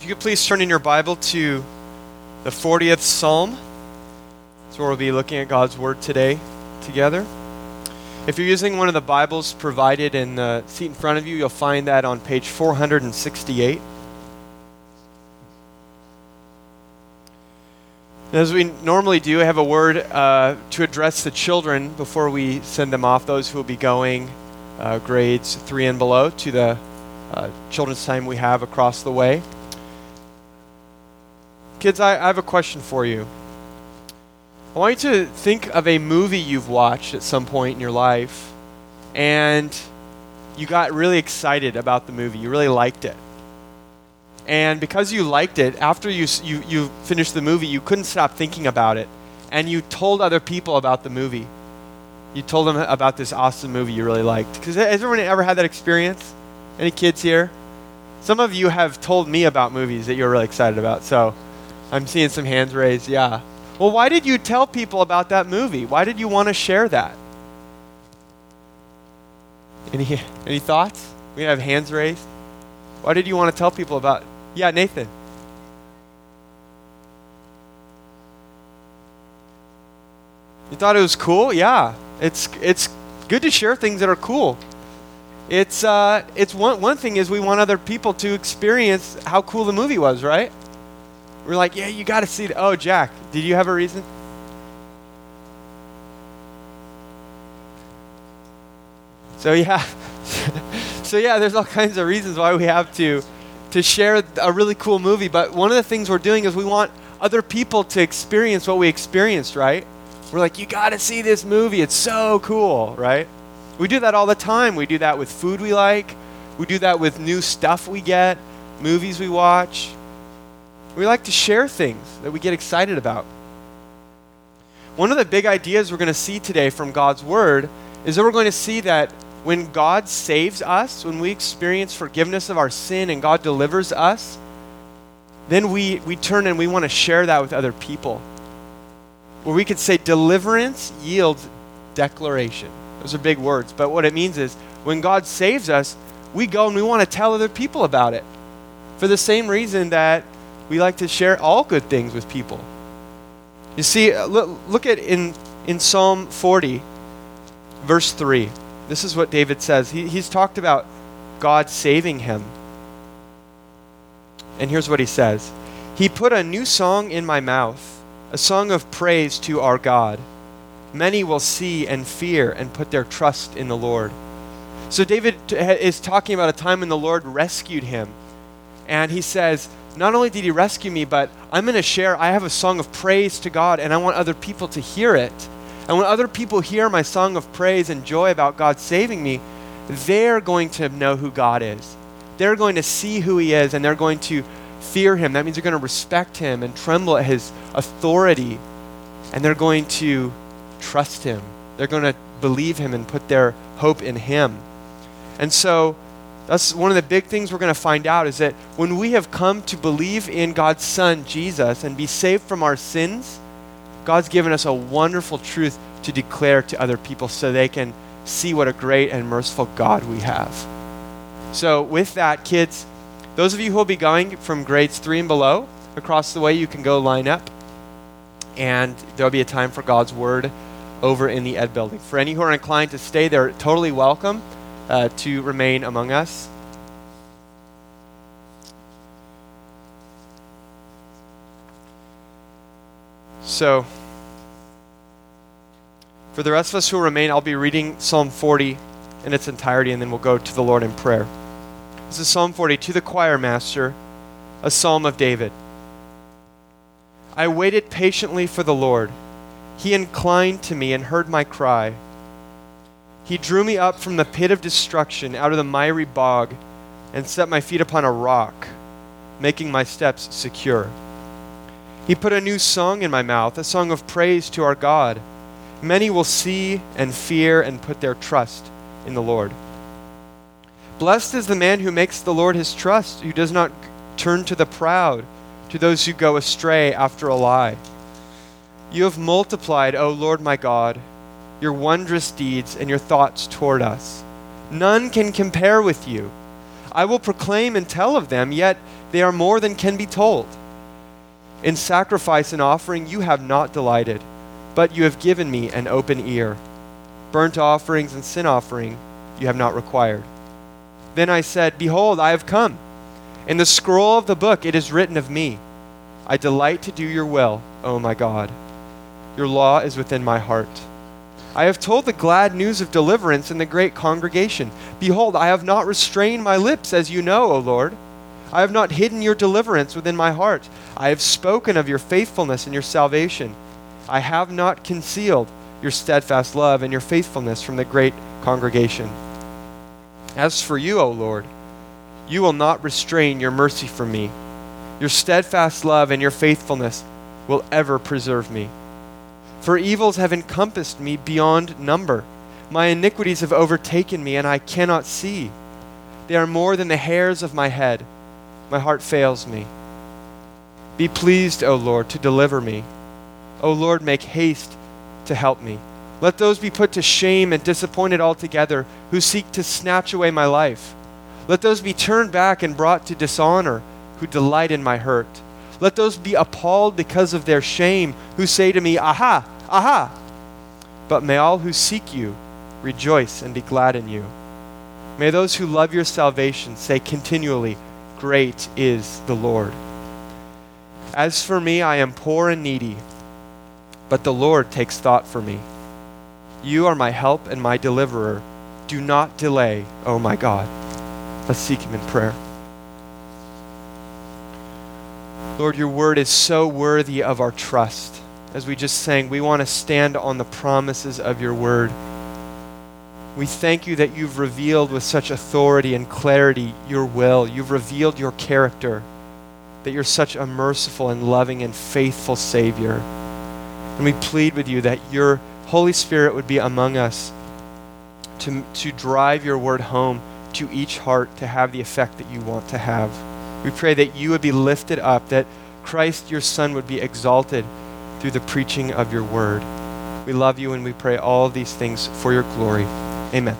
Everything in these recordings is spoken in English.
you could please turn in your Bible to the 40th Psalm. That's where we'll be looking at God's Word today together. If you're using one of the Bibles provided in the seat in front of you, you'll find that on page 468. As we normally do, I have a word to address the children before we send them off, those who will be going grades 3 and below to the children's time we have across the way. Kids, I have a question for you. I want you to think of a movie you've watched at some point in your life, and you got really excited about the movie. You really liked it. And because you liked it, after you finished the movie, you couldn't stop thinking about it. And you told other people about the movie. You told them about this awesome movie you really liked. Has everyone ever had that experience? Any kids here? Some of you have told me about movies that you're really excited about. So I'm seeing some hands raised. Yeah. Well, why did you tell people about that movie? Why did you want to share that? Any thoughts? We have hands raised. Why did you want to tell people about? Yeah, Nathan. You thought it was cool? Yeah. It's good to share things that are cool. It's one thing is we want other people to experience how cool the movie was, right? We're like, yeah, you got to see it. Oh, Jack, did you have a reason? So yeah, there's all kinds of reasons why we have to share a really cool movie. But one of the things we're doing is we want other people to experience what we experienced, right? We're like, you got to see this movie. It's so cool, right? We do that all the time. We do that with food we like. We do that with new stuff we get, movies we watch. We like to share things that we get excited about. One of the big ideas we're going to see today from God's Word is that we're going to see that when God saves us, when we experience forgiveness of our sin and God delivers us, then we turn and we want to share that with other people. Where we could say deliverance yields declaration. Those are big words, but what it means is when God saves us, we go and we want to tell other people about it. For the same reason that we like to share all good things with people. You see, look at in Psalm 40, verse 3. This is what David says. He's talked about God saving him. And here's what he says. He put a new song in my mouth, a song of praise to our God. Many will see and fear and put their trust in the Lord. So David is talking about a time when the Lord rescued him. And he says, not only did he rescue me, but I'm going to share, I have a song of praise to God, and I want other people to hear it. And when other people hear my song of praise and joy about God saving me, they're going to know who God is. They're going to see who he is, and they're going to fear him. That means they're going to respect him and tremble at his authority. And they're going to trust him. They're going to believe him and put their hope in him. And so that's one of the big things we're going to find out is that when we have come to believe in God's Son, Jesus, and be saved from our sins, God's given us a wonderful truth to declare to other people so they can see what a great and merciful God we have. So with that, kids, those of you who will be going from grades 3 and below, across the way you can go line up, and there'll be a time for God's Word over in the Ed building. For any who are inclined to stay, they're totally welcome to remain among us. So, for the rest of us who remain, I'll be reading Psalm 40 in its entirety, and then we'll go to the Lord in prayer. This is Psalm 40, to the choir master, a psalm of David. I waited patiently for the Lord. He inclined to me and heard my cry. He drew me up from the pit of destruction, out of the miry bog, and set my feet upon a rock, making my steps secure. He put a new song in my mouth, a song of praise to our God. Many will see and fear and put their trust in the Lord. Blessed is the man who makes the Lord his trust, who does not turn to the proud, to those who go astray after a lie. You have multiplied, O Lord my God, your wondrous deeds and your thoughts toward us. None can compare with you. I will proclaim and tell of them, yet They are more than can be told. In sacrifice and offering you have not delighted, but you have given me an open ear. Burnt offerings and sin offering you have not required. Then I said, Behold, I have come. In the scroll of the book it is written of me, I delight to do your will, O my God. Your law is within my heart. I have told the glad news of deliverance in the great congregation. Behold, I have not restrained my lips, as you know, O Lord. I have not hidden your deliverance within my heart. I have spoken of your faithfulness and your salvation. I have not concealed your steadfast love and your faithfulness from the great congregation. As for you, O Lord, you will not restrain your mercy from me. Your steadfast love and your faithfulness will ever preserve me. For evils have encompassed me beyond number. My iniquities have overtaken me, and I cannot see. They are more than the hairs of my head. My heart fails me. Be pleased, O Lord, to deliver me. O Lord, make haste to help me. Let those be put to shame and disappointed altogether who seek to snatch away my life. Let those be turned back and brought to dishonor who delight in my hurt. Let those be appalled because of their shame who say to me, Aha, aha. But may all who seek you rejoice and be glad in you. May those who love your salvation say continually, Great is the Lord. As for me, I am poor and needy, but the Lord takes thought for me. You are my help and my deliverer. Do not delay, O my God. Let's seek him in prayer. Lord, your word is so worthy of our trust. As we just sang, we want to stand on the promises of your word. We thank you that you've revealed with such authority and clarity your will. You've revealed your character, that you're such a merciful and loving and faithful Savior. And we plead with you that your Holy Spirit would be among us to drive your word home to each heart to have the effect that you want to have. We pray that you would be lifted up, that Christ, your Son, would be exalted through the preaching of your word. We love you and we pray all of these things for your glory. Amen.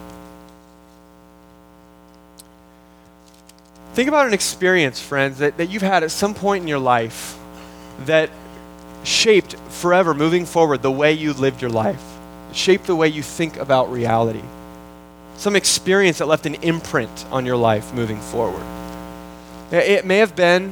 Think about an experience, friends, that you've had at some point in your life that shaped forever, moving forward, the way you lived your life. It shaped the way you think about reality. Some experience that left an imprint on your life moving forward. It may have been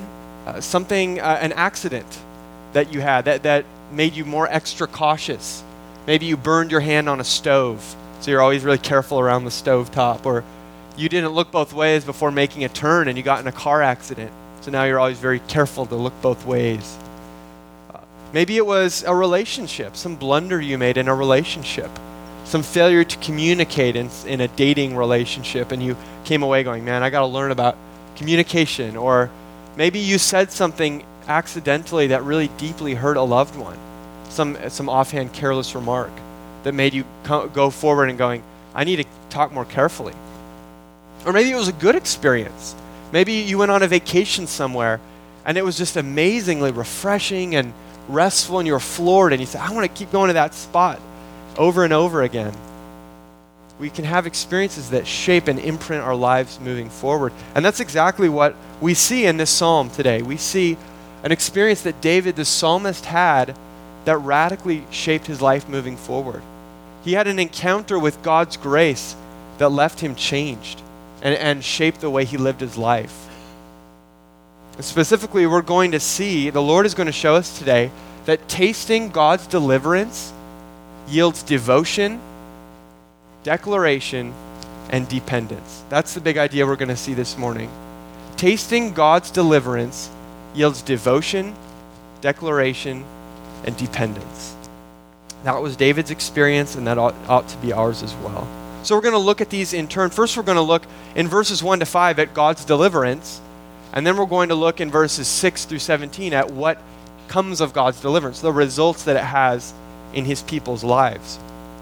an accident that you had that made you more extra cautious. Maybe you burned your hand on a stove, so you're always really careful around the stove top. Or you didn't look both ways before making a turn and you got in a car accident, so now you're always very careful to look both ways. Maybe it was a relationship, some blunder you made in a relationship, some failure to communicate in a dating relationship, and you came away going, man, I got to learn about communication. Or maybe you said something accidentally that really deeply hurt a loved one, some offhand careless remark that made you go forward and going, I need to talk more carefully. Or maybe it was a good experience. Maybe you went on a vacation somewhere and it was just amazingly refreshing and restful, and you were floored and you said, I want to keep going to that spot over and over again. We can have experiences that shape and imprint our lives moving forward. And that's exactly what we see in this psalm today. We see an experience that David, the psalmist, had that radically shaped his life moving forward. He had an encounter with God's grace that left him changed and shaped the way he lived his life. Specifically, we're going to see, the Lord is going to show us today that tasting God's deliverance yields devotion, declaration, and dependence. That's the big idea we're going to see this morning. Tasting God's deliverance yields devotion, declaration, and dependence. That was David's experience, and that ought to be ours as well. So we're going to look at these in turn. First, we're going to look in verses 1 to 5 at God's deliverance, and then we're going to look in verses 6 through 17 at what comes of God's deliverance, the results that it has in his people's lives.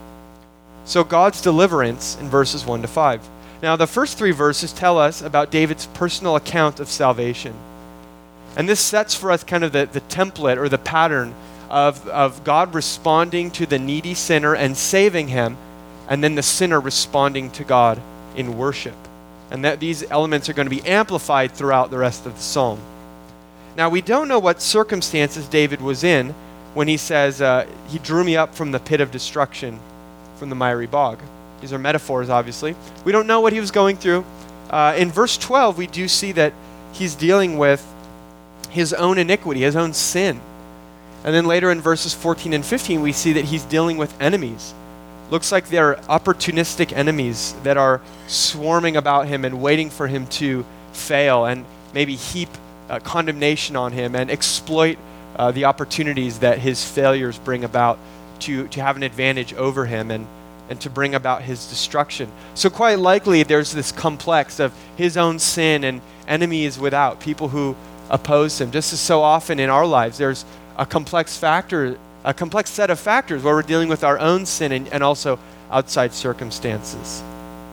So God's deliverance in verses 1 to 5. Now, the first 3 verses tell us about David's personal account of salvation. And this sets for us kind of the template or the pattern of God responding to the needy sinner and saving him, and then the sinner responding to God in worship. And that these elements are going to be amplified throughout the rest of the psalm. Now, we don't know what circumstances David was in when he says, he drew me up from the pit of destruction, from the miry bog. These are metaphors, obviously. We don't know what he was going through. In verse 12, we do see that he's dealing with his own iniquity, his own sin. And then later in verses 14 and 15, we see that he's dealing with enemies. Looks like they're opportunistic enemies that are swarming about him and waiting for him to fail and maybe heap condemnation on him and exploit the opportunities that his failures bring about to have an advantage over him and to bring about his destruction. So quite likely there's this complex of his own sin and enemies without, people who oppose him. Just as so often in our lives, there's a complex set of factors where we're dealing with our own sin and also outside circumstances.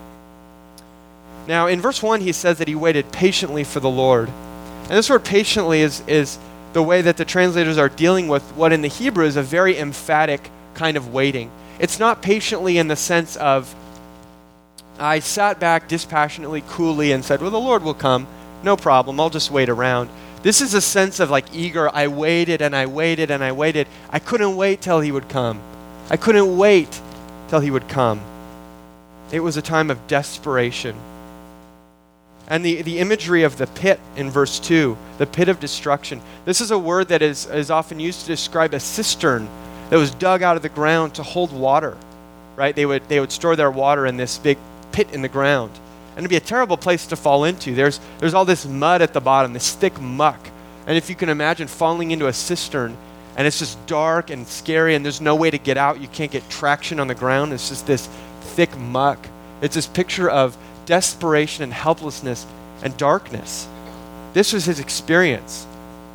Now, in verse 1, he says that he waited patiently for the Lord. And this word patiently is the way that the translators are dealing with what in the Hebrew is a very emphatic kind of waiting. It's not patiently in the sense of, I sat back dispassionately, coolly, and said, well, the Lord will come. No problem. I'll just wait around. This is a sense of like eager, I waited and I waited and I waited. I couldn't wait till he would come. I couldn't wait till he would come. It was a time of desperation. And the imagery of the pit in verse 2, the pit of destruction, this is a word that is often used to describe a cistern that was dug out of the ground to hold water, right? They would store their water in this big pit in the ground. And it'd be a terrible place to fall into. There's all this mud at the bottom, this thick muck. And if you can imagine falling into a cistern and it's just dark and scary and there's no way to get out, you can't get traction on the ground. It's just this thick muck. It's this picture of desperation and helplessness and darkness. This was his experience.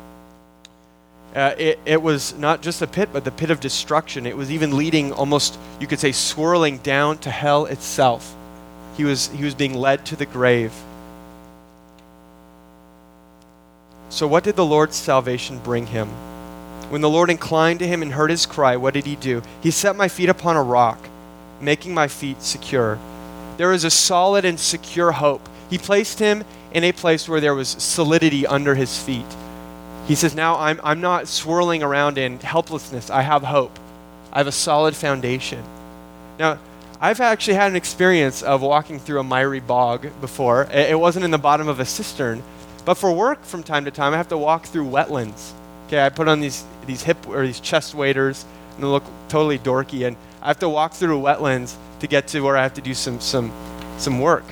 It was not just a pit, but the pit of destruction. It was even leading almost, you could say, swirling down to hell itself. He was being led to the grave. So what did the Lord's salvation bring him? When the Lord inclined to him and heard his cry, what did he do? He set my feet upon a rock, making my feet secure. There is a solid and secure hope. He placed him in a place where there was solidity under his feet. He says, now I'm not swirling around in helplessness. I have hope. I have a solid foundation. Now, I've actually had an experience of walking through a miry bog before. It wasn't in the bottom of a cistern, but for work from time to time, I have to walk through wetlands. Okay, I put on these hip or these chest waders, and they look totally dorky, and I have to walk through wetlands to get to where I have to do some work.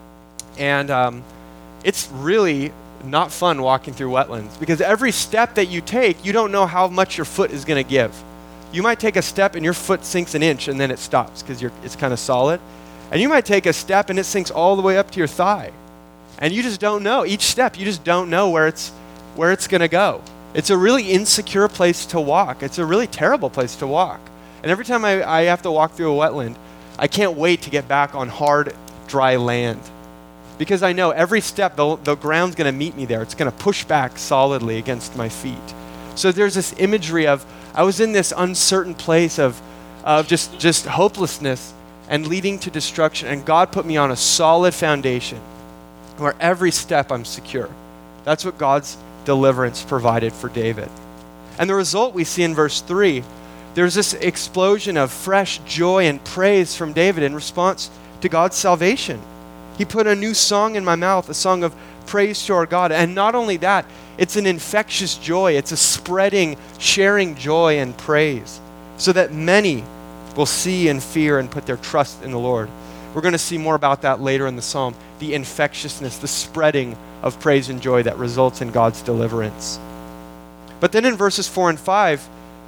And it's really not fun walking through wetlands because every step that you take, you don't know how much your foot is going to give. You might take a step and your foot sinks an inch and then it stops because it's kind of solid. And you might take a step and it sinks all the way up to your thigh. And you just don't know. Each step, you just don't know where it's going to go. It's a really insecure place to walk. It's a really terrible place to walk. And every time I have to walk through a wetland, I can't wait to get back on hard, dry land. Because I know every step, the ground's going to meet me there. It's going to push back solidly against my feet. So there's this imagery of, I was in this uncertain place of just hopelessness and leading to destruction. And God put me on a solid foundation where every step I'm secure. That's what God's deliverance provided for David. And the result we see in verse 3, there's this explosion of fresh joy and praise from David in response to God's salvation. He put a new song in my mouth, a song of praise to our God. And not only that, it's an infectious joy. It's a spreading, sharing joy and praise so that many will see and fear and put their trust in the Lord. We're going to see more about that later in the psalm, the infectiousness, the spreading of praise and joy that results in God's deliverance. But then in verses 4 and 5,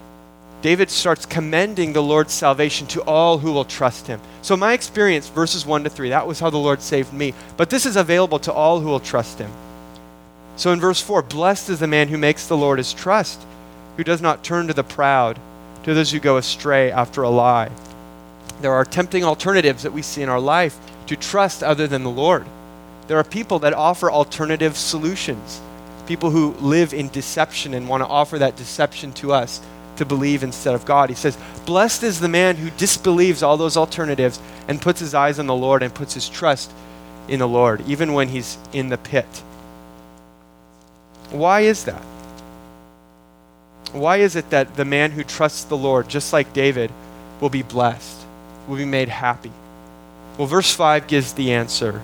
David starts commending the Lord's salvation to all who will trust him. So my experience, verses 1 to 3, that was how the Lord saved me. But this is available to all who will trust him. So in verse 4, blessed is the man who makes the Lord his trust, who does not turn to the proud, to those who go astray after a lie. There are tempting alternatives that we see in our life to trust other than the Lord. There are people that offer alternative solutions, people who live in deception and want to offer that deception to us to believe instead of God. He says, blessed is the man who disbelieves all those alternatives and puts his eyes on the Lord and puts his trust in the Lord, even when he's in the pit. Why is that? Why is it that the man who trusts the Lord, just like David, will be blessed, will be made happy? Well, verse 5 gives the answer.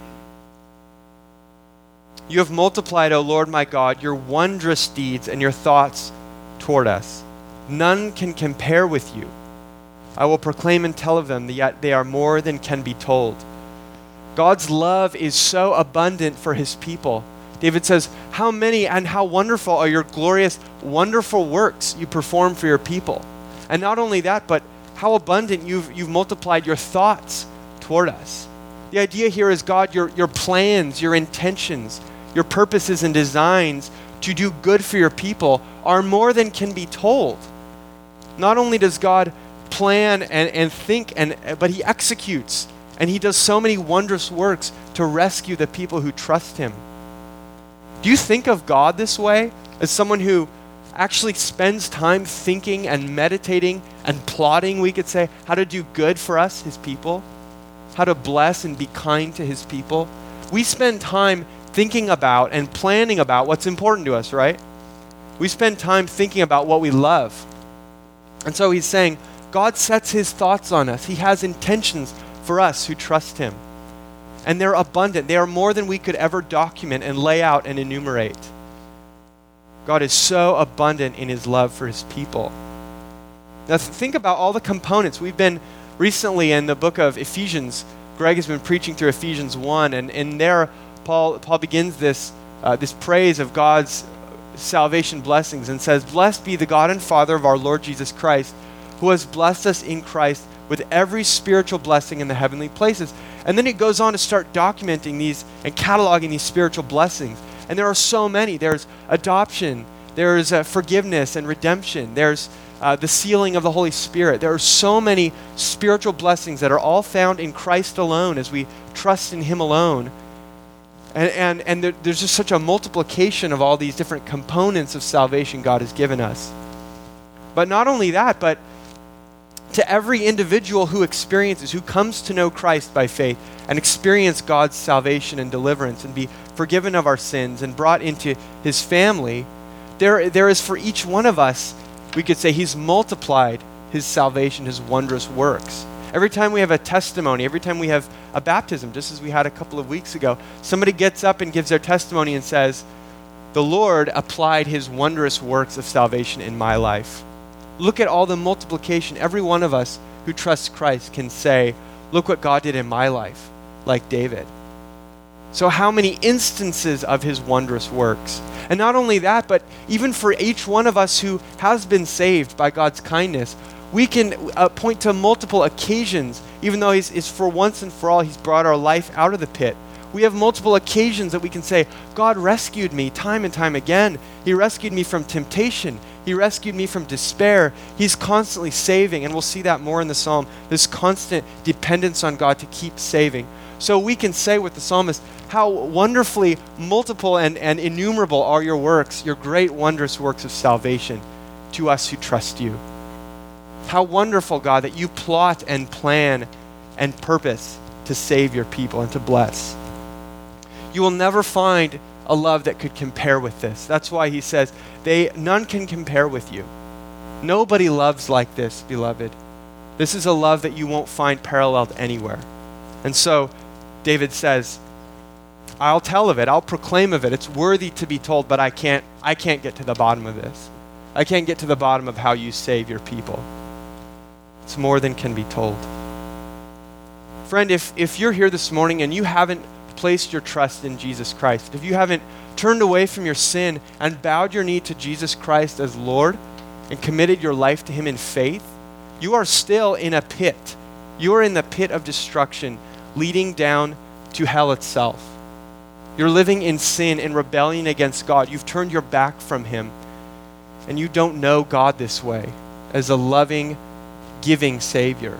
You have multiplied, O Lord my God, your wondrous deeds and your thoughts toward us. None can compare with you. I will proclaim and tell of them, yet they are more than can be told. God's love is so abundant for his people. David says, how many and how wonderful are your glorious, wonderful works you perform for your people. And not only that, but how abundant you've multiplied your thoughts toward us. The idea here is, God, your plans, your intentions, your purposes and designs to do good for your people are more than can be told. Not only does God plan and think, but he executes, and he does so many wondrous works to rescue the people who trust him. Do you think of God this way, as someone who actually spends time thinking and meditating and plotting, we could say, how to do good for us, his people, how to bless and be kind to his people? We spend time thinking about and planning about what's important to us, right? We spend time thinking about what we love. And so he's saying, God sets his thoughts on us. He has intentions for us who trust him. And they're abundant. They are more than we could ever document and lay out and enumerate. God is so abundant in his love for his people. Now think about all the components. We've been recently in the book of Ephesians. Greg has been preaching through Ephesians 1, and in there Paul begins this praise of God's salvation blessings and says, "Blessed be the God and Father of our Lord Jesus Christ, who has blessed us in Christ with every spiritual blessing in the heavenly places." And then he goes on to start documenting these and cataloging these spiritual blessings. And there are so many. There's adoption, there's forgiveness and redemption, there's the sealing of the Holy Spirit. There are so many spiritual blessings that are all found in Christ alone as we trust in him alone. And there's just such a multiplication of all these different components of salvation God has given us. But not only that, but to every individual who comes to know Christ by faith and experience God's salvation and deliverance and be forgiven of our sins and brought into his family, there is for each one of us, we could say, he's multiplied his salvation, his wondrous works. Every time we have a testimony, every time we have a baptism, just as we had a couple of weeks ago, somebody gets up and gives their testimony and says, "The Lord applied his wondrous works of salvation in my life." Look at all the multiplication. Every one of us who trusts Christ can say, "Look what God did in my life," like David. So how many instances of his wondrous works? And not only that, but even for each one of us who has been saved by God's kindness, we can point to multiple occasions, even though it's for once and for all, he's brought our life out of the pit. We have multiple occasions that we can say, God rescued me time and time again. He rescued me from temptation. He rescued me from despair. He's constantly saving, and we'll see that more in the psalm, this constant dependence on God to keep saving. So we can say with the psalmist, how wonderfully multiple and innumerable are your works, your great wondrous works of salvation to us who trust you. How wonderful, God, that you plot and plan and purpose to save your people and to bless. You will never find a love that could compare with this. That's why he says, none can compare with you. Nobody loves like this, beloved. This is a love that you won't find paralleled anywhere. And so David says, I'll tell of it, I'll proclaim of it. It's worthy to be told, but I can't get to the bottom of this. I can't get to the bottom of how you save your people. It's more than can be told. Friend, if you're here this morning and you haven't placed your trust in Jesus Christ, if you haven't turned away from your sin and bowed your knee to Jesus Christ as Lord and committed your life to him in faith, you are still in a pit. You are in the pit of destruction leading down to hell itself. You're living in sin and rebellion against God. You've turned your back from him, and you don't know God this way as a loving, giving Savior.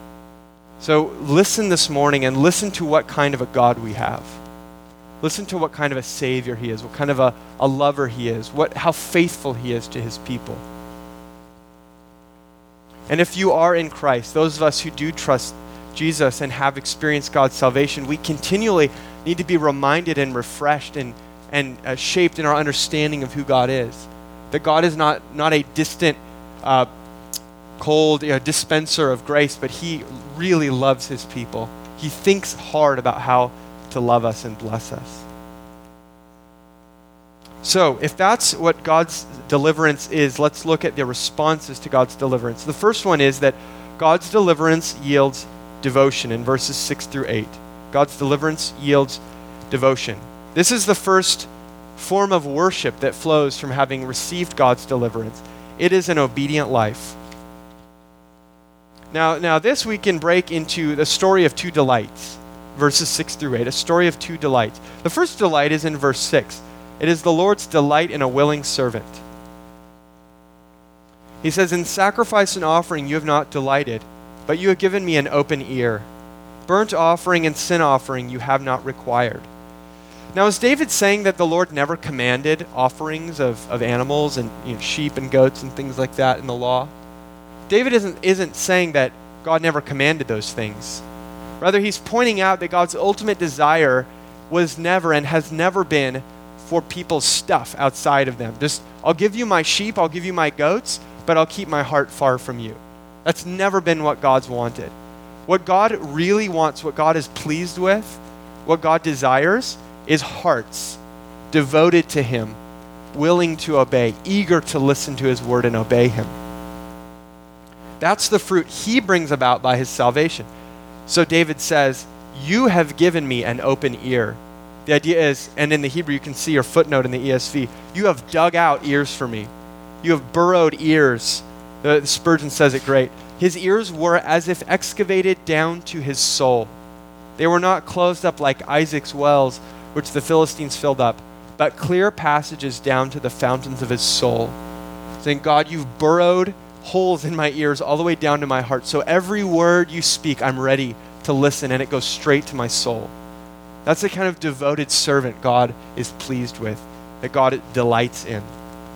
So listen this morning and listen to what kind of a God we have. Listen to what kind of a Savior he is, what kind of a lover he is, how faithful he is to his people. And if you are in Christ, those of us who do trust Jesus and have experienced God's salvation, we continually need to be reminded and refreshed and shaped in our understanding of who God is. That God is not a distant, cold dispenser of grace, but he really loves his people. He thinks hard about how to love us and bless us. So, if that's what God's deliverance is, let's look at the responses to God's deliverance. The first one is that God's deliverance yields devotion in verses 6 through 8. God's deliverance yields devotion. This is the first form of worship that flows from having received God's deliverance. It is an obedient life. Now this we can break into the story of two delights, verses 6 through 8, a story of two delights. The first delight is in verse 6. It is the Lord's delight in a willing servant. He says, "In sacrifice and offering you have not delighted, but you have given me an open ear. Burnt offering and sin offering you have not required." Now, is David saying that the Lord never commanded offerings of animals and sheep and goats and things like that in the law? David isn't saying that God never commanded those things. Rather, he's pointing out that God's ultimate desire was never and has never been for people's stuff outside of them. Just, I'll give you my sheep, I'll give you my goats, but I'll keep my heart far from you. That's never been what God's wanted. What God really wants, what God is pleased with, what God desires, is hearts devoted to him, willing to obey, eager to listen to his word and obey him. That's the fruit he brings about by his salvation. So David says, "You have given me an open ear." The idea is, and in the Hebrew you can see your footnote in the ESV, you have dug out ears for me. You have burrowed ears. The Spurgeon says it great. His ears were as if excavated down to his soul. They were not closed up like Isaac's wells, which the Philistines filled up, but clear passages down to the fountains of his soul. Saying, God, you've burrowed holes in my ears all the way down to my heart. So every word you speak, I'm ready to listen, and it goes straight to my soul. That's the kind of devoted servant God is pleased with, that God delights in.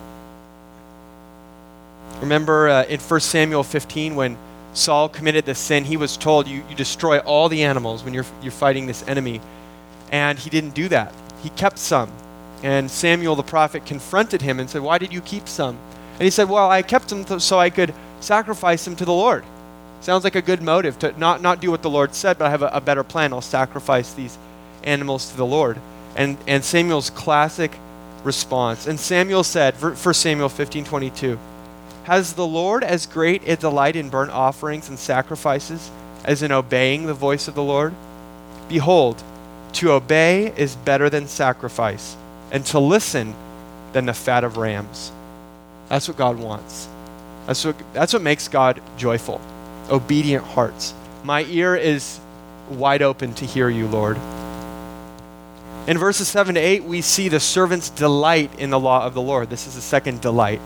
Remember in 1 Samuel 15 when Saul committed the sin, he was told, you destroy all the animals when you're fighting this enemy. And he didn't do that. He kept some. And Samuel the prophet confronted him and said, "Why did you keep some?" And he said, "Well, I kept them so I could sacrifice them to the Lord." Sounds like a good motive to not do what the Lord said, but I have a better plan. I'll sacrifice these animals to the Lord. And Samuel's classic response. And Samuel said, 1 Samuel 15:22, "Has the Lord as great a delight in burnt offerings and sacrifices as in obeying the voice of the Lord? Behold, to obey is better than sacrifice, and to listen than the fat of rams." That's what God wants. That's what makes God joyful. Obedient hearts. My ear is wide open to hear you, Lord. In verses 7 to 8, we see the servant's delight in the law of the Lord. This is the second delight.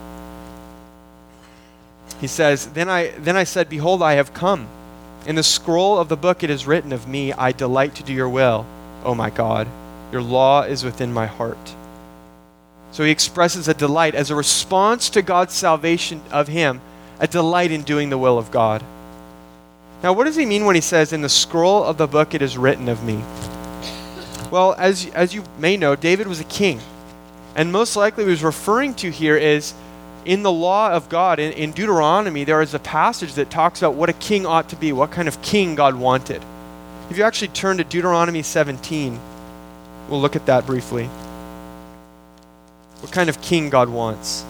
He says, Then I said, "Behold, I have come. In the scroll of the book it is written of me, I delight to do your will, O my God. Your law is within my heart." So he expresses a delight as a response to God's salvation of him, a delight in doing the will of God. Now, what does he mean when he says, "In the scroll of the book it is written of me"? Well, as you may know, David was a king. And most likely what he was referring to here is in the law of God, in Deuteronomy, there is a passage that talks about what a king ought to be, what kind of king God wanted. If you actually turn to Deuteronomy 17, we'll look at that briefly. What kind of king God wants.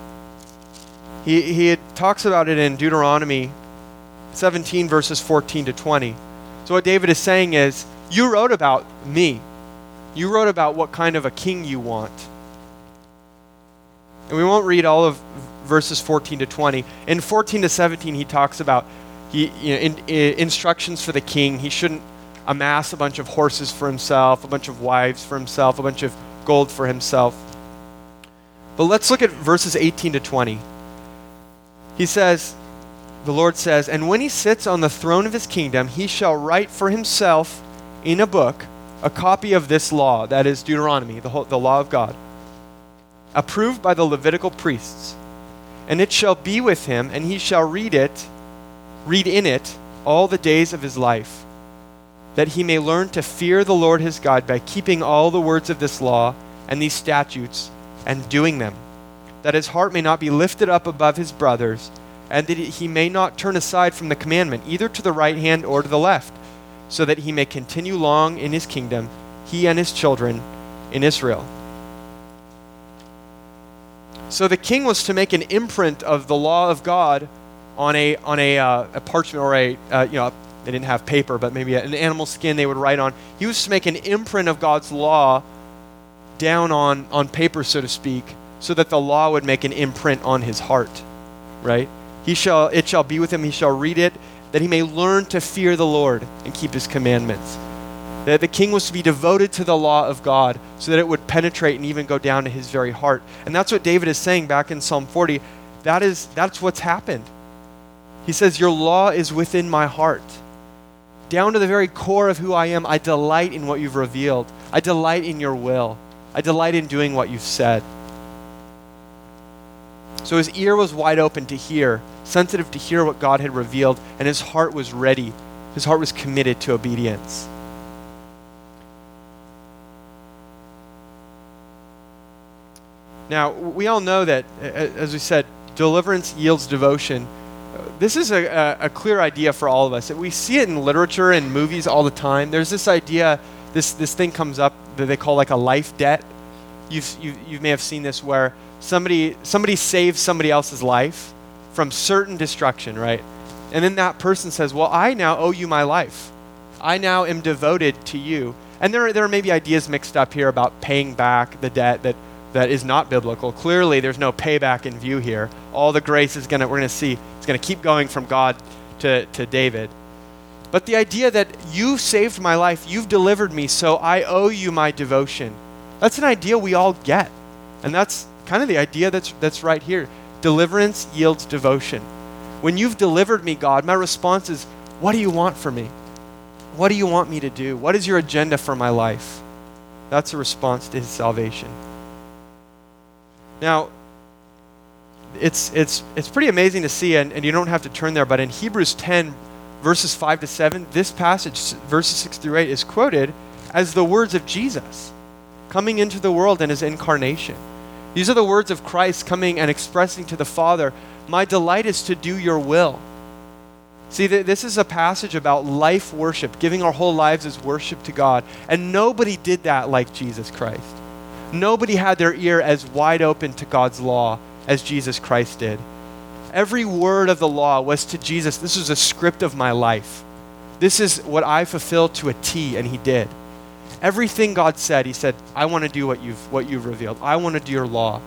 He talks about it in Deuteronomy 17, verses 14 to 20. So what David is saying is, you wrote about me. You wrote about what kind of a king you want. And we won't read all of verses 14 to 20. In 14 to 17, he talks about instructions for the king. He shouldn't amass a bunch of horses for himself, a bunch of wives for himself, a bunch of gold for himself. But let's look at verses 18 to 20. He says, the Lord says, "And when he sits on the throne of his kingdom, he shall write for himself in a book a copy of this law," that is Deuteronomy, the law of God, "approved by the Levitical priests. And it shall be with him, and he shall read in it all the days of his life, that he may learn to fear the Lord his God by keeping all the words of this law and these statutes and doing them, that his heart may not be lifted up above his brothers, and that he may not turn aside from the commandment, either to the right hand or to the left, so that he may continue long in his kingdom, he and his children in Israel. So the king was to make an imprint of the law of God on a parchment, or they didn't have paper, but maybe an animal skin they would write on. He was to make an imprint of God's law down on paper, so to speak, so that the law would make an imprint on his heart, right? It shall be with him, he shall read it, that he may learn to fear the Lord and keep his commandments. That the king was to be devoted to the law of God so that it would penetrate and even go down to his very heart. And that's what David is saying back in Psalm 40. That's what's happened. He says, your law is within my heart. Down to the very core of who I am, I delight in what you've revealed. I delight in your will. I delight in doing what you've said. So his ear was wide open to hear, sensitive to hear what God had revealed, and his heart was ready. His heart was committed to obedience. Now, we all know that, as we said, deliverance yields devotion. This is a clear idea for all of us. We see it in literature and movies all the time. There's this idea, this thing comes up that they call like a life debt. You may have seen this, where somebody saves somebody else's life from certain destruction, right? And then that person says, well, I now owe you my life. I now am devoted to you. And there are maybe ideas mixed up here about paying back the debt that is not biblical. Clearly, there's no payback in view here. All the grace we're going to see, it's going to keep going from God to David. But the idea that you saved my life, you've delivered me, so I owe you my devotion. That's an idea we all get. And that's kind of the idea that's right here. Deliverance yields devotion. When you've delivered me, God, my response is, what do you want from me? What do you want me to do? What is your agenda for my life? That's a response to his salvation. Now, it's pretty amazing to see, and you don't have to turn there, but in Hebrews 10, verses 5 to 7, this passage, verses 6 through 8, is quoted as the words of Jesus coming into the world in his incarnation. These are the words of Christ coming and expressing to the Father, my delight is to do your will. See, this is a passage about life worship, giving our whole lives as worship to God. And nobody did that like Jesus Christ. Nobody had their ear as wide open to God's law as Jesus Christ did. Every word of the law was to Jesus, this is a script of my life. This is what I fulfilled to a T, and he did. Everything God said, he said, I want to do what you've revealed. I want to do your law.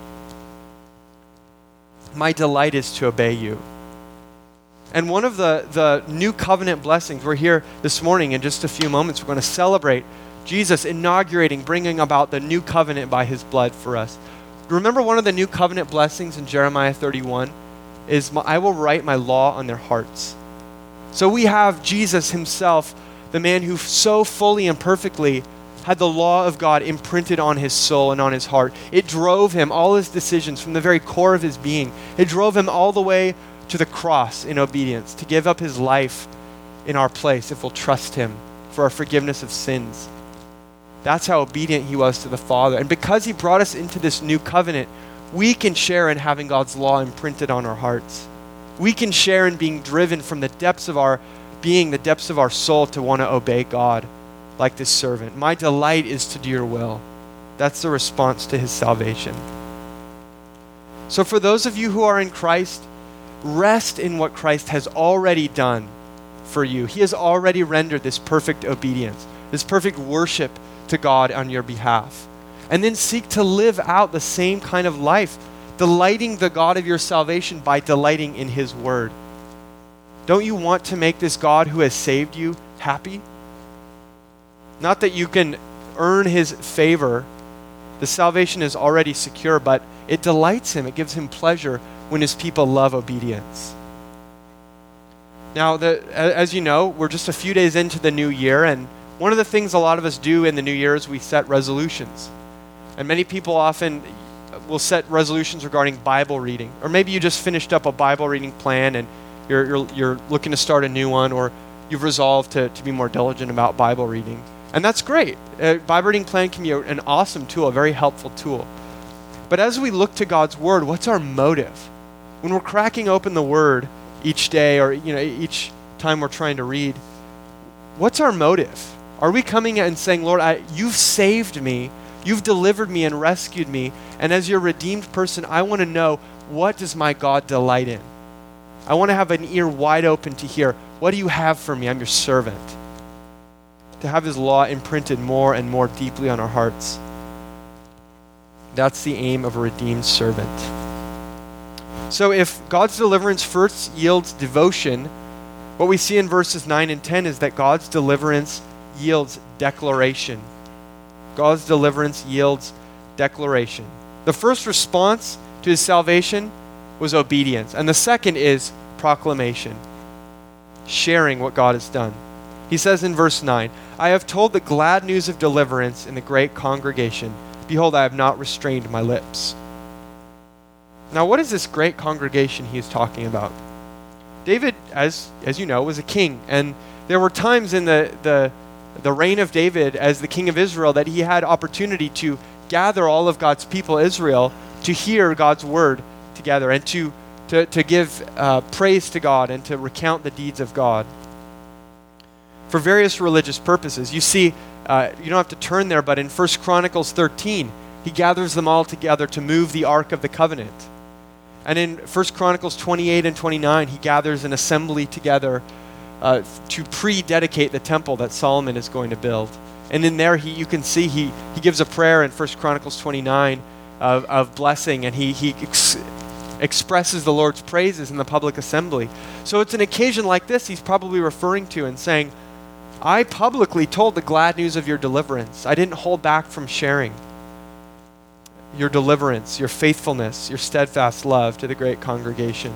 My delight is to obey you. And one of the new covenant blessings, we're here this morning in just a few moments, we're going to celebrate Jesus inaugurating, bringing about the new covenant by his blood for us. Remember one of the new covenant blessings in Jeremiah 31 is, I will write my law on their hearts. So we have Jesus himself, the man who so fully and perfectly had the law of God imprinted on his soul and on his heart. It drove him, all his decisions from the very core of his being. It drove him all the way to the cross in obedience, to give up his life in our place if we'll trust him for our forgiveness of sins. That's how obedient he was to the Father. And because he brought us into this new covenant, we can share in having God's law imprinted on our hearts. We can share in being driven from the depths of our being, the depths of our soul, to want to obey God like this servant. My delight is to do your will. That's the response to his salvation. So for those of you who are in Christ, rest in what Christ has already done for you. He has already rendered this perfect obedience, this perfect worship to God on your behalf. And then seek to live out the same kind of life, delighting the God of your salvation by delighting in his word. Don't you want to make this God who has saved you happy? Not that you can earn his favor. The salvation is already secure, but it delights him. It gives him pleasure when his people love obedience. Now, as you know, we're just a few days into the new year, and one of the things a lot of us do in the new year is we set resolutions. And many people often will set resolutions regarding Bible reading. Or maybe you just finished up a Bible reading plan and you're looking to start a new one, or you've resolved to be more diligent about Bible reading. And that's great. Bible reading plan can be an awesome tool, a very helpful tool. But as we look to God's Word, what's our motive? When we're cracking open the Word each day, or each time we're trying to read, what's our motive? Are we coming and saying, Lord, you've saved me, you've delivered me and rescued me, and as your redeemed person, I want to know, what does my God delight in? I want to have an ear wide open to hear, what do you have for me? I'm your servant. To have his law imprinted more and more deeply on our hearts. That's the aim of a redeemed servant. So if God's deliverance first yields devotion, what we see in verses 9 and 10 is that God's deliverance yields declaration. God's deliverance yields declaration. The first response to his salvation was obedience, and the second is proclamation, sharing what God has done. He says in verse 9, I have told the glad news of deliverance in the great congregation. Behold, I have not restrained my lips. Now, what is this great congregation he is talking about? David, as you know, was a king, and there were times in the reign of David as the king of Israel that he had opportunity to gather all of God's people, Israel, to hear God's word together and to give praise to God and to recount the deeds of God for various religious purposes. You see, you don't have to turn there, but in 1 Chronicles 13, he gathers them all together to move the Ark of the Covenant. And in 1 Chronicles 28 and 29, he gathers an assembly together to pre-dedicate the temple that Solomon is going to build. And in there, you can see he gives a prayer in 1 Chronicles 29 of blessing, and he expresses the Lord's praises in the public assembly. So it's an occasion like this he's probably referring to and saying, I publicly told the glad news of your deliverance. I didn't hold back from sharing your deliverance, your faithfulness, your steadfast love to the great congregation.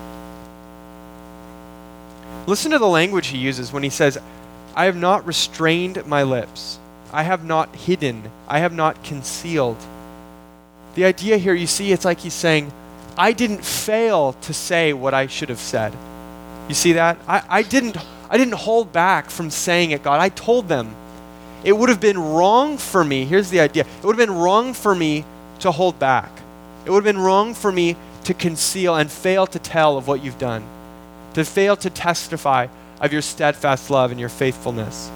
Listen to the language he uses when he says, I have not restrained my lips. I have not hidden. I have not concealed. The idea here, you see, it's like he's saying, I didn't fail to say what I should have said. You see that? I didn't hold back from saying it, God. I told them. It would have been wrong for me. Here's the idea. It would have been wrong for me to hold back. It would have been wrong for me to conceal and fail to tell of what you've done, to fail to testify of your steadfast love and your faithfulness.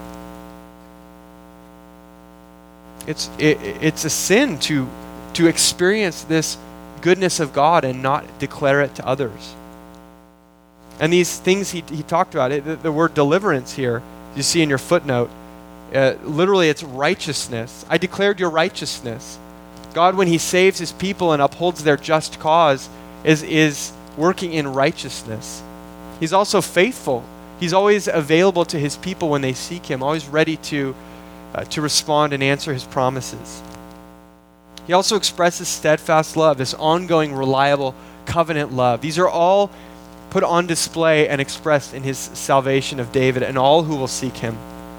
It's a sin to experience this goodness of God and not declare it to others. And these things he talked about, the word deliverance here, you see in your footnote, literally it's righteousness. I declared your righteousness. God, when he saves his people and upholds their just cause, is working in righteousness. He's also faithful. He's always available to his people when they seek him, always ready to respond and answer his promises. He also expresses steadfast love, this ongoing, reliable covenant love. These are all put on display and expressed in his salvation of David and all who will seek him.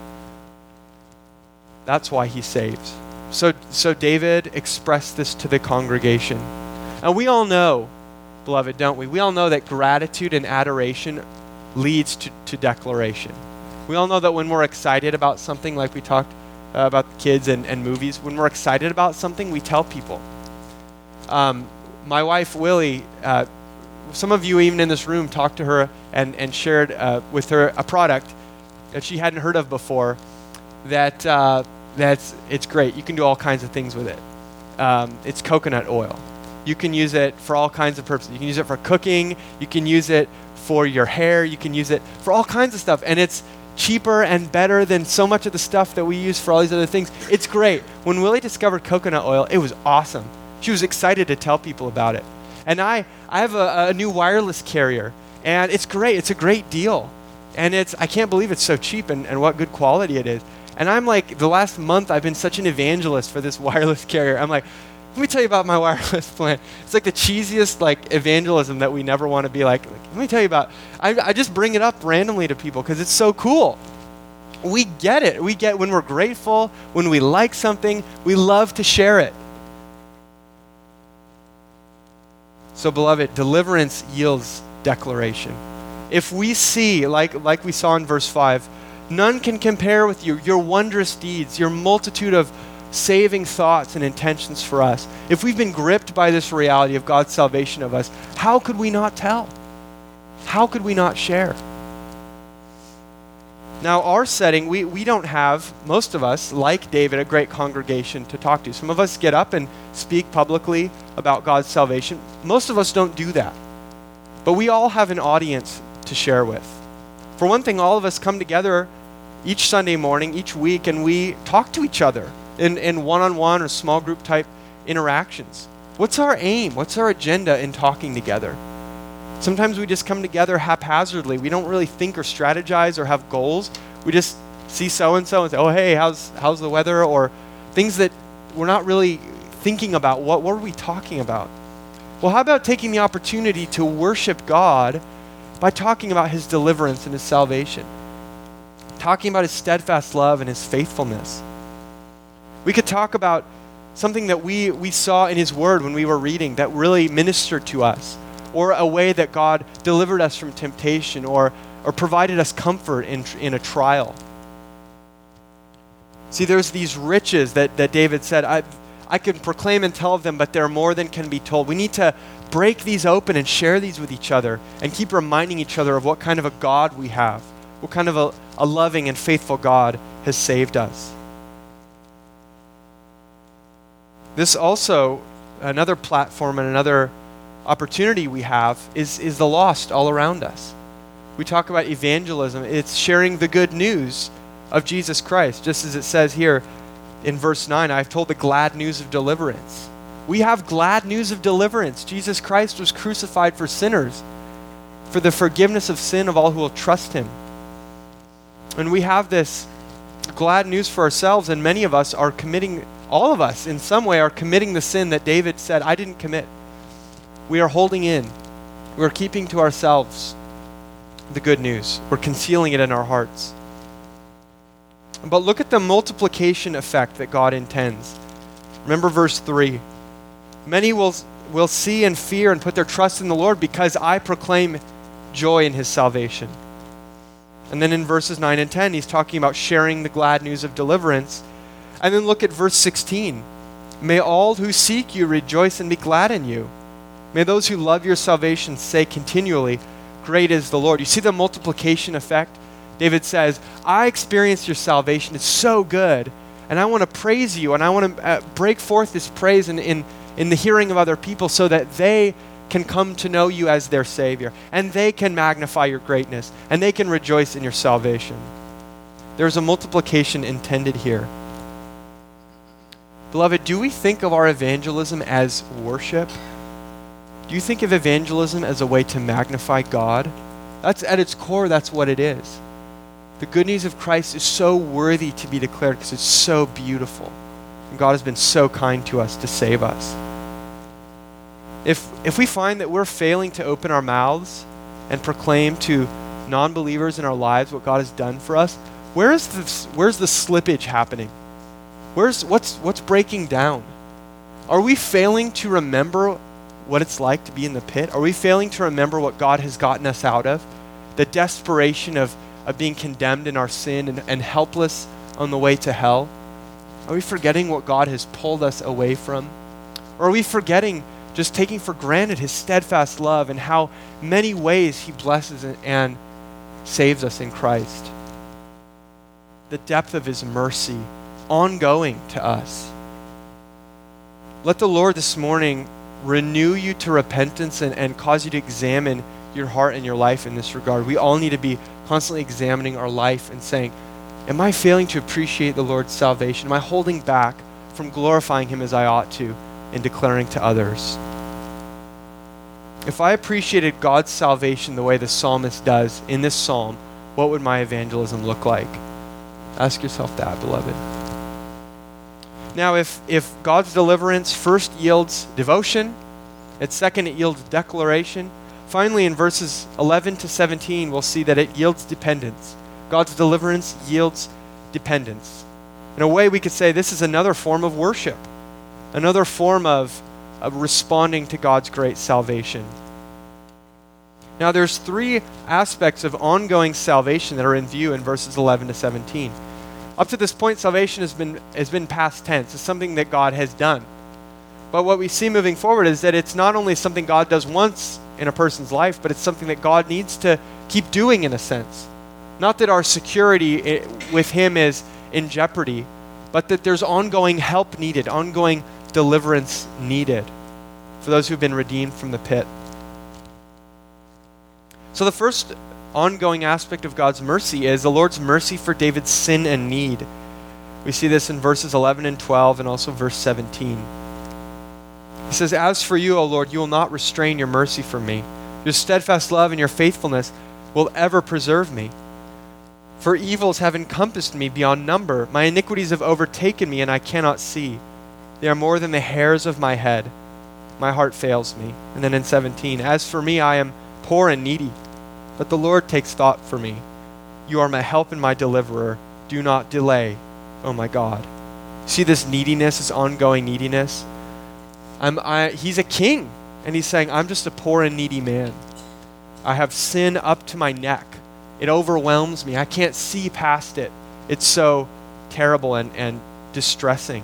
That's why he saves. So David expressed this to the congregation. And we all know, beloved, don't we? We all know that gratitude and adoration leads to declaration. We all know that when we're excited about something, like we talked about kids and movies, when we're excited about something, we tell people. My wife, Willie, some of you even in this room talked to her and shared with her a product that she hadn't heard of before it's great. You can do all kinds of things with it. It's coconut oil. You can use it for all kinds of purposes. You can use it for cooking. You can use it for your hair. You can use it for all kinds of stuff. And it's cheaper and better than so much of the stuff that we use for all these other things. It's great. When Willie discovered coconut oil, it was awesome. She was excited to tell people about it. And I have a new wireless carrier, and it's great. It's a great deal. And I can't believe it's so cheap and what good quality it is. And I'm like, the last month I've been such an evangelist for this wireless carrier. I'm like, let me tell you about my wireless plan. It's like the cheesiest evangelism that we never want to be like let me tell you about. I just bring it up randomly to people because it's so cool. We get it. We get when we're grateful, when we like something, we love to share it. So beloved, deliverance yields declaration. If we see, like we saw in verse 5, none can compare with you, your wondrous deeds, your multitude of saving thoughts and intentions for us. If we've been gripped by this reality of God's salvation of us, how could we not tell? How could we not share? Now, our setting, we don't have, most of us, like David, a great congregation to talk to. Some of us get up and speak publicly about God's salvation. Most of us don't do that. But we all have an audience to share with. For one thing, all of us come together each Sunday morning, each week, and we talk to each other in one-on-one or small group type interactions. What's our aim? What's our agenda in talking together? Sometimes we just come together haphazardly. We don't really think or strategize or have goals. We just see so-and-so and say, oh, hey, how's the weather? Or things that we're not really thinking about. What are we talking about? Well, how about taking the opportunity to worship God by talking about his deliverance and his salvation? Talking about his steadfast love and his faithfulness. We could talk about something that we saw in his word when we were reading that really ministered to us, or a way that God delivered us from temptation, or provided us comfort in a trial. See, there's these riches that David said, I can proclaim and tell of them, but they're more than can be told. We need to break these open and share these with each other and keep reminding each other of what kind of a God we have, what kind of a loving and faithful God has saved us. This also, another platform and another opportunity we have is the lost all around us. We talk about evangelism. It's sharing the good news of Jesus Christ, just as it says here in verse 9, I've told the glad news of deliverance. We have glad news of deliverance. Jesus Christ was crucified for sinners, for the forgiveness of sin of all who will trust him. And we have this glad news for ourselves, and many of us are committing, all of us in some way are committing the sin that David said, I didn't commit. We are holding in. We're keeping to ourselves the good news. We're concealing it in our hearts. But look at the multiplication effect that God intends. Remember verse 3. Many will see and fear and put their trust in the Lord because I proclaim joy in his salvation. And then in verses 9 and 10, he's talking about sharing the glad news of deliverance. And then look at verse 16. May all who seek you rejoice and be glad in you. May those who love your salvation say continually, great is the Lord. You see the multiplication effect? David says, I experienced your salvation. It's so good. And I want to praise you. And I want to break forth this praise in the hearing of other people so that they can come to know you as their Savior. And they can magnify your greatness. And they can rejoice in your salvation. There's a multiplication intended here. Beloved, do we think of our evangelism as worship? Do you think of evangelism as a way to magnify God? That's at its core, that's what it is. The good news of Christ is so worthy to be declared because it's so beautiful. And God has been so kind to us to save us. If we find that we're failing to open our mouths and proclaim to non-believers in our lives what God has done for us, where's the slippage happening? What's breaking down? Are we failing to remember what it's like to be in the pit? Are we failing to remember what God has gotten us out of? The desperation of being condemned in our sin and helpless on the way to hell? Are we forgetting what God has pulled us away from? Or are we forgetting, just taking for granted his steadfast love and how many ways he blesses and saves us in Christ? The depth of his mercy ongoing to us. Let the Lord this morning renew you to repentance and cause you to examine your heart and your life in this regard. We all need to be constantly examining our life and saying, am I failing to appreciate the Lord's salvation? Am I holding back from glorifying him as I ought to and declaring to others? If I appreciated God's salvation the way the psalmist does in this psalm, what would my evangelism look like? Ask yourself that, beloved. Now, if God's deliverance first yields devotion, and second it yields declaration, finally in verses 11 to 17 we'll see that it yields dependence. God's deliverance yields dependence. In a way we could say this is another form of worship, another form of responding to God's great salvation. Now there's three aspects of ongoing salvation that are in view in verses 11 to 17. Up to this point, salvation has been past tense. It's something that God has done. But what we see moving forward is that it's not only something God does once in a person's life, but it's something that God needs to keep doing in a sense. Not that our security with Him is in jeopardy, but that there's ongoing help needed, ongoing deliverance needed for those who've been redeemed from the pit. So the first ongoing aspect of God's mercy is the Lord's mercy for David's sin and need. We see this in verses 11 and 12 and also verse 17. He says, "As for you, O Lord, you will not restrain your mercy from me. Your steadfast love and your faithfulness will ever preserve me. For evils have encompassed me beyond number. My iniquities have overtaken me, and I cannot see. They are more than the hairs of my head. My heart fails me." And then in 17, "As for me, I am poor and needy, but the Lord takes thought for me. You are my help and my deliverer. Do not delay, O my God." See this neediness, this ongoing neediness? He's a king, and he's saying, I'm just a poor and needy man. I have sin up to my neck. It overwhelms me. I can't see past it. It's so terrible and distressing.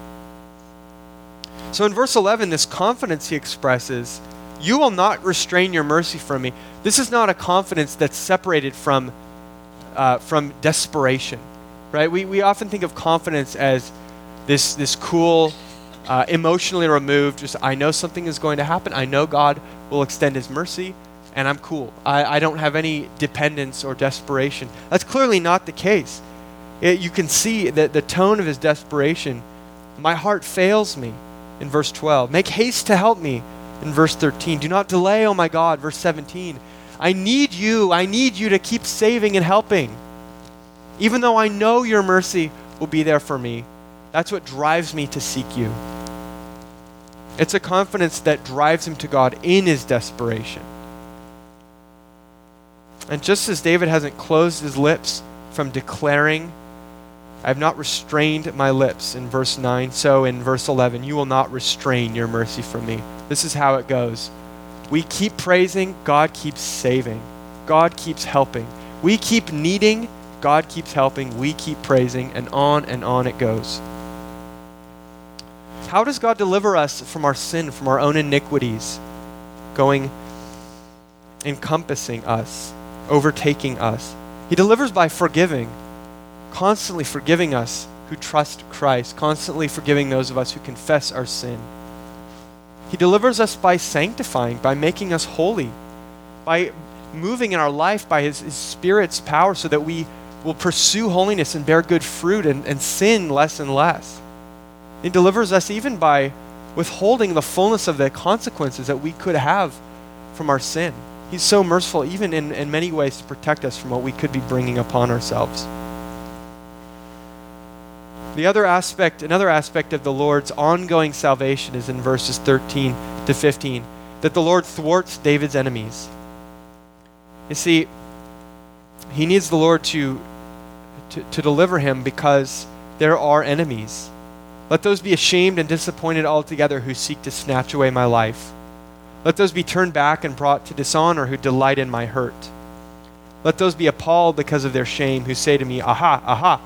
So in verse 11, this confidence he expresses, you will not restrain your mercy from me. This is not a confidence that's separated from desperation, right? We often think of confidence as this cool, emotionally removed, just I know something is going to happen. I know God will extend His mercy, and I'm cool. I don't have any dependence or desperation. That's clearly not the case. You can see that the tone of his desperation. My heart fails me in verse 12. Make haste to help me in verse 13. Do not delay, oh my God, verse 17. I need you. I need you to keep saving and helping. Even though I know your mercy will be there for me, that's what drives me to seek you. It's a confidence that drives him to God in his desperation. And just as David hasn't closed his lips from declaring, I have not restrained my lips in verse 9, so in verse 11, you will not restrain your mercy from me. This is how it goes. We keep praising, God keeps saving. God keeps helping. We keep needing, God keeps helping. We keep praising, and on it goes. How does God deliver us from our sin, from our own iniquities, encompassing us, overtaking us? He delivers by forgiving, constantly forgiving us who trust Christ, constantly forgiving those of us who confess our sin. He delivers us by sanctifying, by making us holy, by moving in our life by His Spirit's power so that we will pursue holiness and bear good fruit and sin less and less. He delivers us even by withholding the fullness of the consequences that we could have from our sin. He's so merciful even in many ways to protect us from what we could be bringing upon ourselves. Another aspect of the Lord's ongoing salvation is in verses 13 to 15, that the Lord thwarts David's enemies. You see, he needs the Lord to deliver him because there are enemies. Let those be ashamed and disappointed altogether who seek to snatch away my life. Let those be turned back and brought to dishonor who delight in my hurt. Let those be appalled because of their shame who say to me, aha, aha.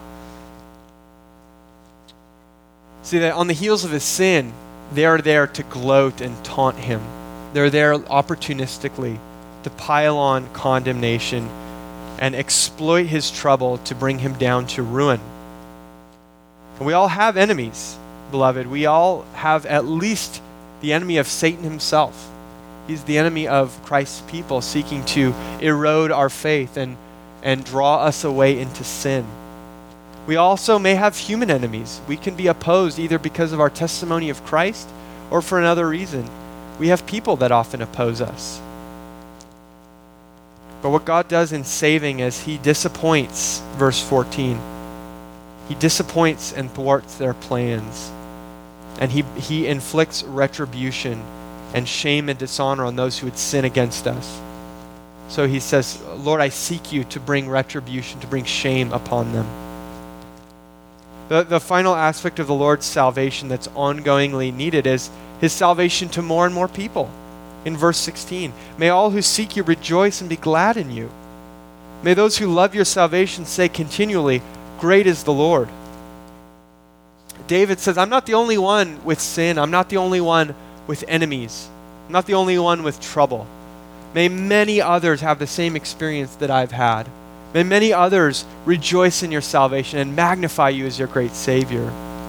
See that on the heels of his sin, they are there to gloat and taunt him. They're there opportunistically to pile on condemnation and exploit his trouble to bring him down to ruin. And we all have enemies, beloved. We all have at least the enemy of Satan himself. He's the enemy of Christ's people, seeking to erode our faith and draw us away into sin. We also may have human enemies. We can be opposed either because of our testimony of Christ or for another reason. We have people that often oppose us. But what God does in saving is He disappoints, verse 14. He disappoints and thwarts their plans. And he inflicts retribution and shame and dishonor on those who would sin against us. So he says, Lord, I seek you to bring retribution, to bring shame upon them. The final aspect of the Lord's salvation that's ongoingly needed is His salvation to more and more people. In verse 16, may all who seek you rejoice and be glad in you. May those who love your salvation say continually, great is the Lord. David says, I'm not the only one with sin. I'm not the only one with enemies. I'm not the only one with trouble. May many others have the same experience that I've had. May many others rejoice in your salvation and magnify you as your great Savior.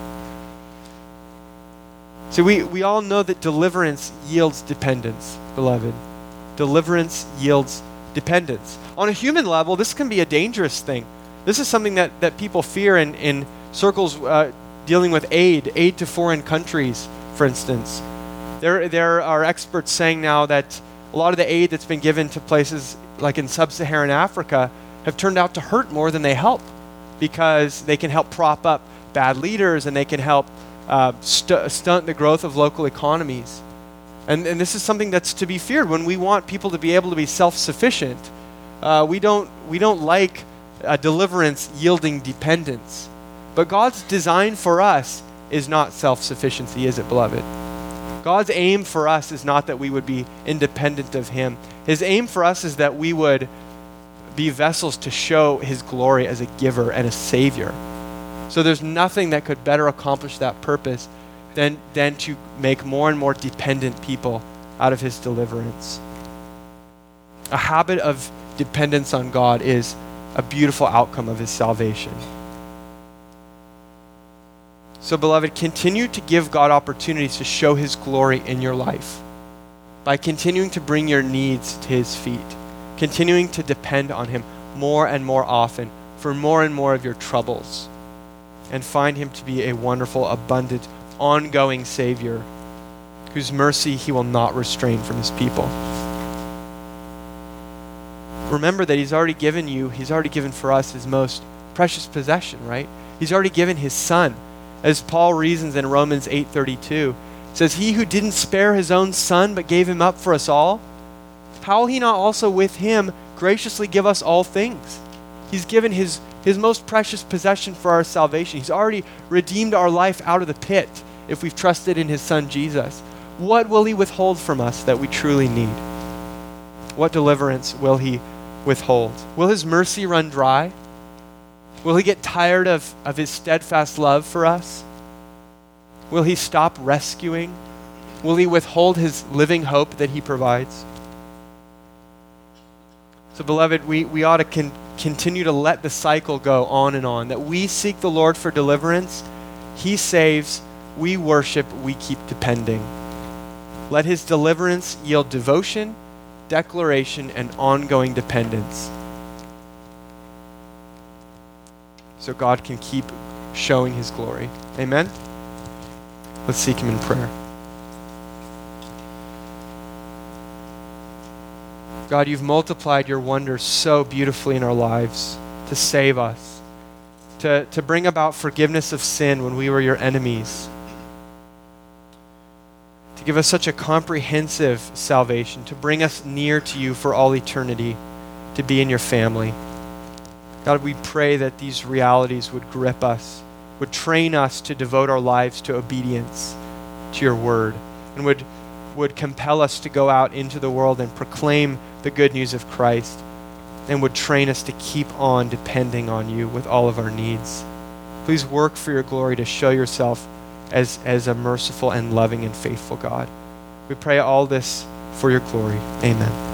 So we all know that deliverance yields dependence, beloved. Deliverance yields dependence. On a human level, this can be a dangerous thing. This is something that people fear in circles dealing with aid to foreign countries, for instance. There are experts saying now that a lot of the aid that's been given to places like in sub-Saharan Africa have turned out to hurt more than they help, because they can help prop up bad leaders and they can help stunt the growth of local economies. And this is something that's to be feared. When we want people to be able to be self-sufficient, we don't like deliverance yielding dependence. But God's design for us is not self-sufficiency, is it, beloved? God's aim for us is not that we would be independent of Him. His aim for us is that we would be vessels to show His glory as a giver and a Savior. So there's nothing that could better accomplish that purpose than to make more and more dependent people out of His deliverance. A habit of dependence on God is a beautiful outcome of His salvation. So, beloved, continue to give God opportunities to show His glory in your life by continuing to bring your needs to His feet, continuing to depend on Him more and more often for more and more of your troubles, and find Him to be a wonderful, abundant, ongoing Savior whose mercy He will not restrain from His people. Remember that He's already given for us His most precious possession, right? He's already given His Son. As Paul reasons in Romans 8:32, says, He who didn't spare His own Son but gave Him up for us all, how will He not also with Him graciously give us all things? He's given His most precious possession for our salvation. He's already redeemed our life out of the pit if we've trusted in His Son Jesus. What will He withhold from us that we truly need? What deliverance will He withhold? Will His mercy run dry? Will He get tired of His steadfast love for us? Will He stop rescuing? Will He withhold His living hope that He provides? So, beloved, we ought to continue to let the cycle go on and on, that we seek the Lord for deliverance, He saves, we worship, we keep depending. Let His deliverance yield devotion, declaration, and ongoing dependence, so God can keep showing His glory. Amen? Let's seek Him in prayer. God, You've multiplied Your wonders so beautifully in our lives to save us, to bring about forgiveness of sin when we were Your enemies, to give us such a comprehensive salvation, to bring us near to You for all eternity, to be in Your family. God, we pray that these realities would grip us, would train us to devote our lives to obedience to Your word, and would compel us to go out into the world and proclaim the good news of Christ, and would train us to keep on depending on You with all of our needs. Please work for Your glory to show Yourself as a merciful and loving and faithful God. We pray all this for Your glory. Amen.